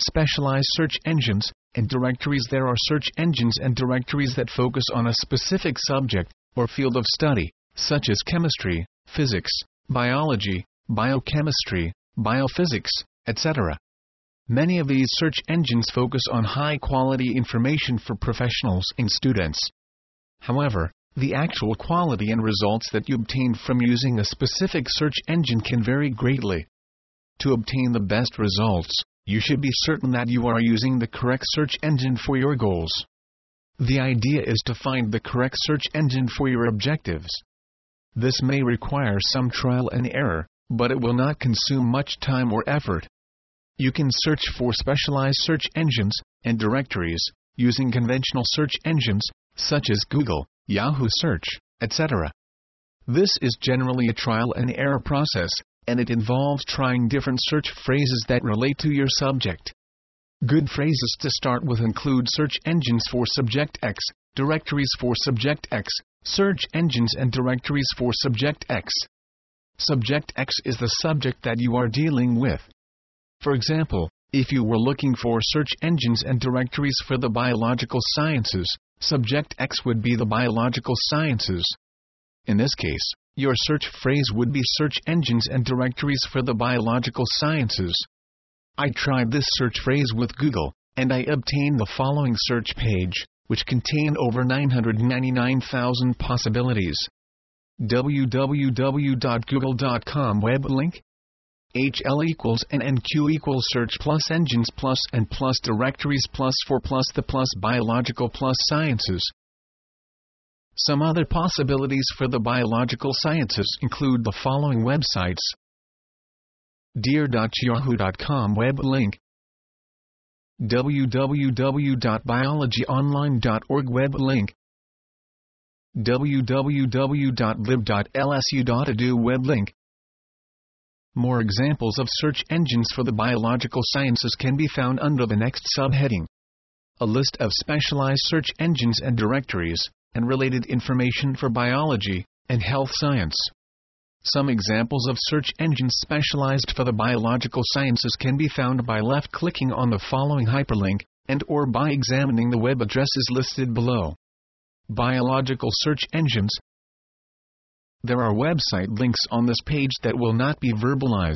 specialized search engines, and directories. There are search engines and directories that focus on a specific subject or field of study, such as chemistry, physics, biology, biochemistry, biophysics, etc. Many of these search engines focus on high-quality information for professionals and students. However, the actual quality and results that you obtain from using a specific search engine can vary greatly. To obtain the best results, you should be certain that you are using the correct search engine for your goals. The idea is to find the correct search engine for your objectives. This may require some trial and error, but it will not consume much time or effort. You can search for specialized search engines and directories using conventional search engines such as Google, Yahoo Search, etc. This is generally a trial and error process, and it involves trying different search phrases that relate to your subject. Good phrases to start with include search engines for subject X, directories for subject X, search engines and directories for subject X. Subject X is the subject that you are dealing with. For example, if you were looking for search engines and directories for the biological sciences, subject X would be the biological sciences. In this case, your search phrase would be search engines and directories for the biological sciences. I tried this search phrase with Google, and I obtained the following search page, which contained over 999,000 possibilities. www.google.com web link HL equals NNQ equals search plus engines plus and plus directories plus for plus the plus biological plus sciences. Some other possibilities for the biological sciences include the following websites: dear.yahoo.com web link www.biologyonline.org web link www.lib.lsu.edu web link. More examples of search engines for the biological sciences can be found under the next subheading: a list of specialized search engines and directories, and related information for biology and health science. Some examples of search engines specialized for the biological sciences can be found by left-clicking on the following hyperlink, and/or by examining the web addresses listed below. Biological search engines. There are website links on this page that will not be verbalized.